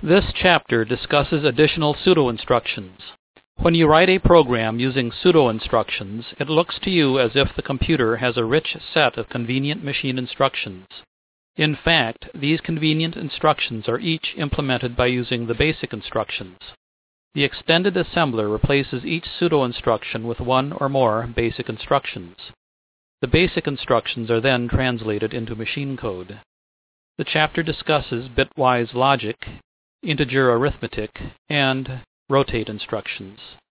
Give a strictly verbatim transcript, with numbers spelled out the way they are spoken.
This chapter discusses additional pseudo-instructions. When you write a program using pseudo-instructions, it looks to you as if the computer has a rich set of convenient machine instructions. In fact, these convenient instructions are each implemented by using the basic instructions. The extended assembler replaces each pseudo-instruction with one or more basic instructions. The basic instructions are then translated into machine code. The chapter discusses bitwise logic, integer arithmetic, and rotate instructions.